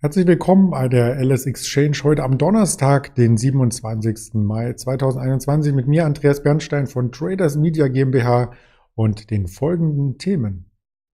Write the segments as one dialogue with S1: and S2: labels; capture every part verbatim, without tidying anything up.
S1: Herzlich willkommen bei der L S Exchange heute am Donnerstag, den siebenundzwanzigsten Mai zweitausendeinundzwanzig mit mir, Andreas Bernstein von Traders Media GmbH und den folgenden Themen.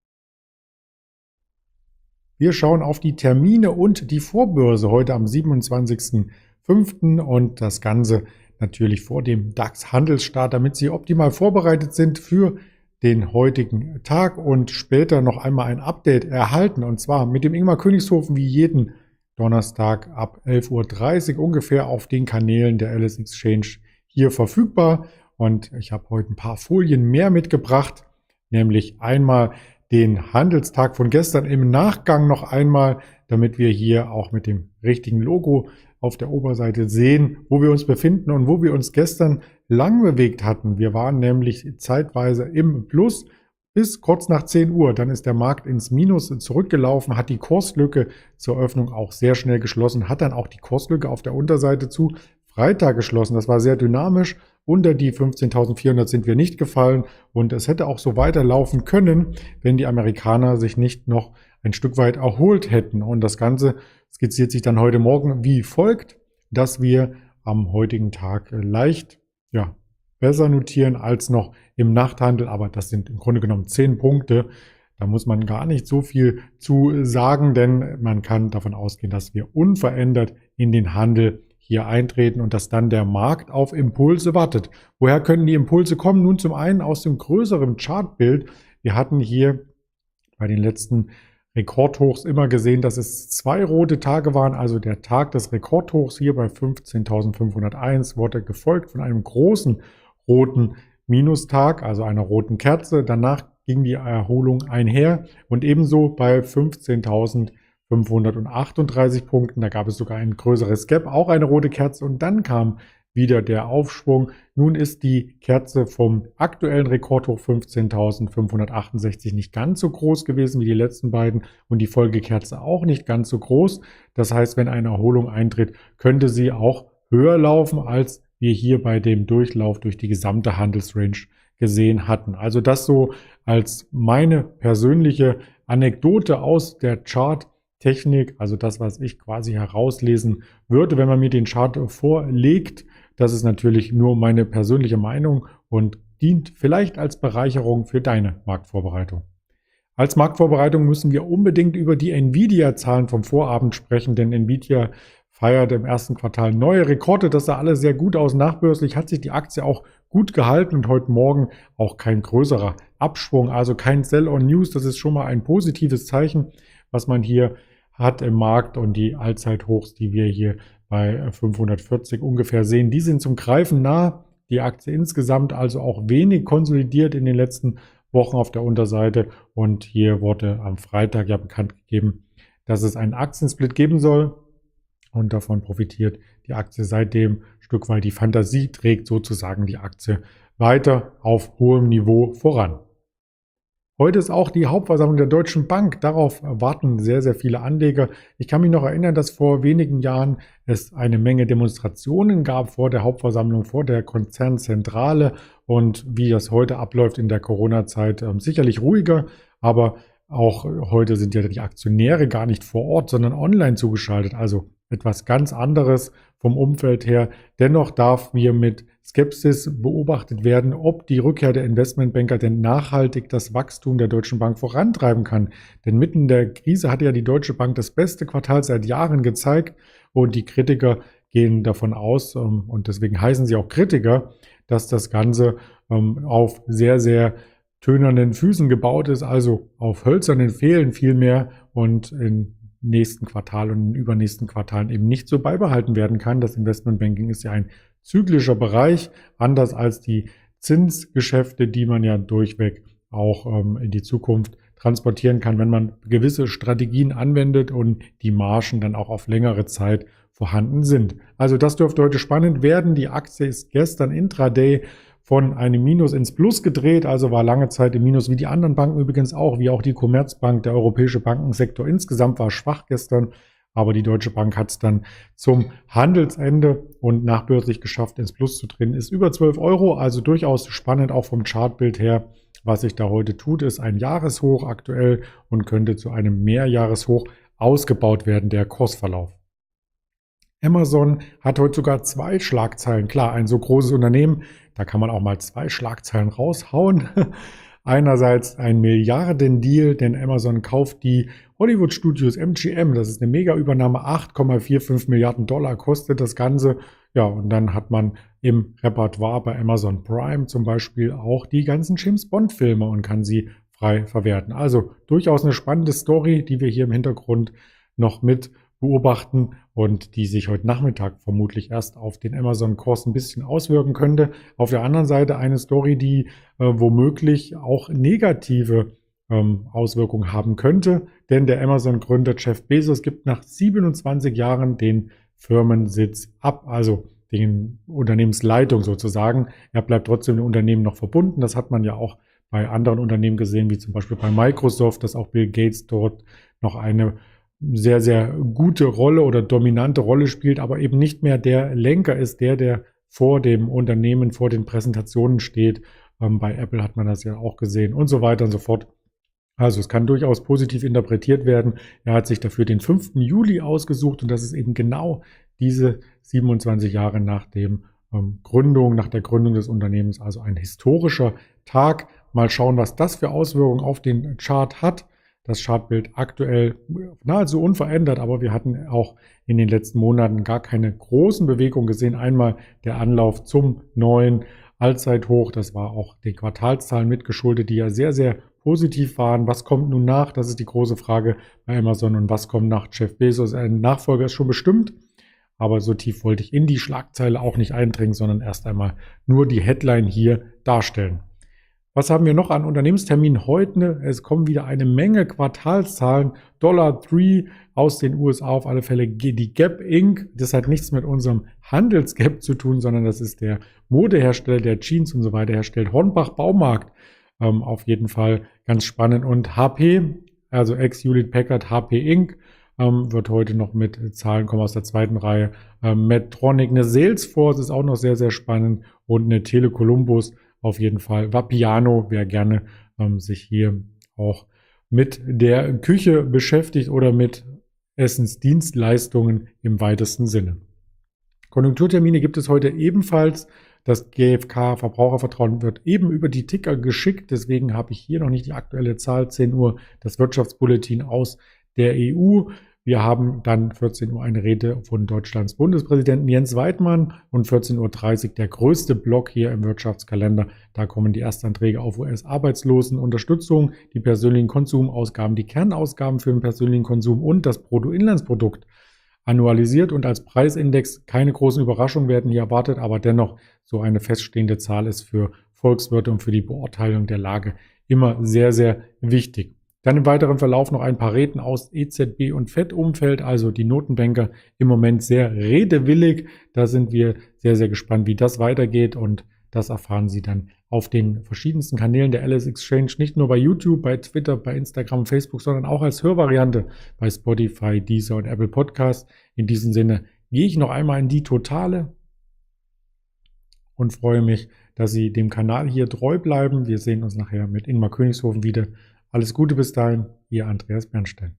S1: Wir schauen auf die Termine und die Vorbörse heute am siebenundzwanzigsten fünften und das Ganze natürlich vor dem DAX-Handelsstart, damit Sie optimal vorbereitet sind für den heutigen Tag und später noch einmal ein Update erhalten, und zwar mit dem Ingmar Königshofen wie jeden Donnerstag ab elf Uhr dreißig ungefähr auf den Kanälen der L S Exchange hier verfügbar. Und ich habe heute ein paar Folien mehr mitgebracht, nämlich einmal den Handelstag von gestern im Nachgang noch einmal, damit wir hier auch mit dem richtigen Logo auf der Oberseite sehen, wo wir uns befinden und wo wir uns gestern lang bewegt hatten. Wir waren nämlich zeitweise im Plus bis kurz nach zehn Uhr. Dann ist der Markt ins Minus zurückgelaufen, hat die Kurslücke zur Öffnung auch sehr schnell geschlossen, hat dann auch die Kurslücke auf der Unterseite zu Freitag geschlossen. Das war sehr dynamisch. Unter die fünfzehntausendvierhundert sind wir nicht gefallen und es hätte auch so weiterlaufen können, wenn die Amerikaner sich nicht noch ein Stück weit erholt hätten. Und das Ganze skizziert sich dann heute Morgen wie folgt, dass wir am heutigen Tag leicht ja, besser notieren als noch im Nachthandel, aber das sind im Grunde genommen zehn Punkte. Da muss man gar nicht so viel zu sagen, denn man kann davon ausgehen, dass wir unverändert in den Handel hier eintreten und dass dann der Markt auf Impulse wartet. Woher können die Impulse kommen? Nun zum einen aus dem größeren Chartbild. Wir hatten hier bei den letzten Rekordhochs immer gesehen, dass es zwei rote Tage waren, also der Tag des Rekordhochs hier bei fünfzehntausendfünfhunderteins wurde gefolgt von einem großen roten Minustag, also einer roten Kerze. Danach ging die Erholung einher und ebenso bei fünfzehntausendfünfhundertachtunddreißig Punkten, da gab es sogar ein größeres Gap, auch eine rote Kerze und dann kam wieder der Aufschwung. Nun ist die Kerze vom aktuellen Rekordhoch fünfzehntausendfünfhundertachtundsechzig nicht ganz so groß gewesen wie die letzten beiden und die Folgekerze auch nicht ganz so groß. Das heißt, wenn eine Erholung eintritt, könnte sie auch höher laufen, als wir hier bei dem Durchlauf durch die gesamte Handelsrange gesehen hatten. Also das so als meine persönliche Anekdote aus der Charttechnik, also das, was ich quasi herauslesen würde, wenn man mir den Chart vorlegt. Das ist natürlich nur meine persönliche Meinung und dient vielleicht als Bereicherung für deine Marktvorbereitung. Als Marktvorbereitung müssen wir unbedingt über die Nvidia-Zahlen vom Vorabend sprechen, denn Nvidia feiert im ersten Quartal neue Rekorde. Das sah alles sehr gut aus. Nachbörslich hat sich die Aktie auch gut gehalten und heute Morgen auch kein größerer Abschwung, also kein Sell-on-News. Das ist schon mal ein positives Zeichen, was man hier hat im Markt, und die Allzeithochs, die wir hier bei fünfhundertvierzig ungefähr sehen, die sind zum Greifen nah. Die Aktie insgesamt also auch wenig konsolidiert in den letzten Wochen auf der Unterseite, und hier wurde am Freitag ja bekannt gegeben, dass es einen Aktiensplit geben soll, und davon profitiert die Aktie seitdem ein Stück weit. Die Fantasie trägt sozusagen die Aktie weiter auf hohem Niveau voran. Heute ist auch die Hauptversammlung der Deutschen Bank. Darauf warten sehr, sehr viele Anleger. Ich kann mich noch erinnern, dass vor wenigen Jahren es eine Menge Demonstrationen gab vor der Hauptversammlung, vor der Konzernzentrale. Und wie das heute abläuft in der Corona-Zeit, äh, sicherlich ruhiger. Aber auch heute sind ja die Aktionäre gar nicht vor Ort, sondern online zugeschaltet. Also etwas ganz anderes vom Umfeld her. Dennoch darf mir mit Skepsis beobachtet werden, ob die Rückkehr der Investmentbanker denn nachhaltig das Wachstum der Deutschen Bank vorantreiben kann. Denn mitten in der Krise hat ja die Deutsche Bank das beste Quartal seit Jahren gezeigt, und die Kritiker gehen davon aus, und deswegen heißen sie auch Kritiker, dass das Ganze auf sehr, sehr tönernen Füßen gebaut ist, also auf hölzernen Pfählen vielmehr, und in nächsten Quartal und in den übernächsten Quartalen eben nicht so beibehalten werden kann. Das Investmentbanking ist ja ein zyklischer Bereich, anders als die Zinsgeschäfte, die man ja durchweg auch ähm, in die Zukunft transportieren kann, wenn man gewisse Strategien anwendet und die Margen dann auch auf längere Zeit vorhanden sind. Also das dürfte heute spannend werden. Die Aktie ist gestern intraday von einem Minus ins Plus gedreht, also war lange Zeit im Minus, wie die anderen Banken übrigens auch, wie auch die Commerzbank. Der europäische Bankensektor insgesamt war schwach gestern, aber die Deutsche Bank hat es dann zum Handelsende und nachbörslich geschafft, ins Plus zu drehen. Ist über zwölf Euro, also durchaus spannend, auch vom Chartbild her. Was sich da heute tut, ist ein Jahreshoch aktuell und könnte zu einem Mehrjahreshoch ausgebaut werden, der Kursverlauf. Amazon hat heute sogar zwei Schlagzeilen. Klar, ein so großes Unternehmen, da kann man auch mal zwei Schlagzeilen raushauen. Einerseits ein Milliardendeal, denn Amazon kauft die Hollywood Studios M G M. Das ist eine Mega-Übernahme, acht Komma fünfundvierzig Milliarden Dollar kostet das Ganze. Ja, und dann hat man im Repertoire bei Amazon Prime zum Beispiel auch die ganzen James-Bond-Filme und kann sie frei verwerten. Also durchaus eine spannende Story, die wir hier im Hintergrund noch mit beobachten und die sich heute Nachmittag vermutlich erst auf den Amazon-Kurs ein bisschen auswirken könnte. Auf der anderen Seite eine Story, die äh, womöglich auch negative ähm, Auswirkungen haben könnte, denn der Amazon-Gründer Jeff Bezos gibt nach siebenundzwanzig Jahren den Firmensitz ab, also den Unternehmensleitung sozusagen. Er bleibt trotzdem dem Unternehmen noch verbunden. Das hat man ja auch bei anderen Unternehmen gesehen, wie zum Beispiel bei Microsoft, dass auch Bill Gates dort noch eine sehr, sehr gute Rolle oder dominante Rolle spielt, aber eben nicht mehr der Lenker ist, der, der vor dem Unternehmen, vor den Präsentationen steht. Ähm, bei Apple hat man das ja auch gesehen und so weiter und so fort. Also es kann durchaus positiv interpretiert werden. Er hat sich dafür den fünften Juli ausgesucht und das ist eben genau diese siebenundzwanzig Jahre nach dem ähm, Gründung, nach der Gründung des Unternehmens, also ein historischer Tag. Mal schauen, was das für Auswirkungen auf den Chart hat. Das Chartbild aktuell nahezu unverändert, aber wir hatten auch in den letzten Monaten gar keine großen Bewegungen gesehen. Einmal der Anlauf zum neuen Allzeithoch, das war auch den Quartalszahlen mitgeschuldet, die ja sehr, sehr positiv waren. Was kommt nun nach? Das ist die große Frage bei Amazon. Und was kommt nach Jeff Bezos? Ein Nachfolger ist schon bestimmt, aber so tief wollte ich in die Schlagzeile auch nicht eindringen, sondern erst einmal nur die Headline hier darstellen. Was haben wir noch an Unternehmensterminen heute? Es kommen wieder eine Menge Quartalszahlen. Dollar drei aus den U S A auf alle Fälle. Die Gap Incorporated. Das hat nichts mit unserem Handelsgap zu tun, sondern das ist der Modehersteller, der Jeans und so weiter herstellt. Hornbach Baumarkt. Ähm, auf jeden Fall ganz spannend. Und H P, also ex-Hewlett Packard, H P Incorporated, ähm, wird heute noch mit Zahlen kommen aus der zweiten Reihe. Ähm, Medtronic, eine Salesforce ist auch noch sehr, sehr spannend. Und eine Tele Columbus. Auf jeden Fall Vapiano, wer gerne ähm, sich hier auch mit der Küche beschäftigt oder mit Essensdienstleistungen im weitesten Sinne. Konjunkturtermine gibt es heute ebenfalls. Das G f K Verbrauchervertrauen wird eben über die Ticker geschickt. Deswegen habe ich hier noch nicht die aktuelle Zahl. zehn Uhr das Wirtschaftsbulletin aus der E U. Wir haben dann vierzehn Uhr eine Rede von Deutschlands Bundespräsidenten Jens Weidmann und vierzehn Uhr dreißig der größte Block hier im Wirtschaftskalender. Da kommen die Erstanträge auf U S-Arbeitslosenunterstützung, die persönlichen Konsumausgaben, die Kernausgaben für den persönlichen Konsum und das Bruttoinlandsprodukt annualisiert und als Preisindex. Keine großen Überraschungen werden hier erwartet, aber dennoch so eine feststehende Zahl ist für Volkswirte und für die Beurteilung der Lage immer sehr, sehr wichtig. Dann im weiteren Verlauf noch ein paar Reden aus E Z B- und F E D-Umfeld, also die Notenbanker im Moment sehr redewillig. Da sind wir sehr, sehr gespannt, wie das weitergeht und das erfahren Sie dann auf den verschiedensten Kanälen der Alice Exchange, nicht nur bei YouTube, bei Twitter, bei Instagram, Facebook, sondern auch als Hörvariante bei Spotify, Deezer und Apple Podcasts. In diesem Sinne gehe ich noch einmal in die Totale und freue mich, dass Sie dem Kanal hier treu bleiben. Wir sehen uns nachher mit Ingmar Königshofen wieder. Alles Gute bis dahin, Ihr Andreas Bernstein.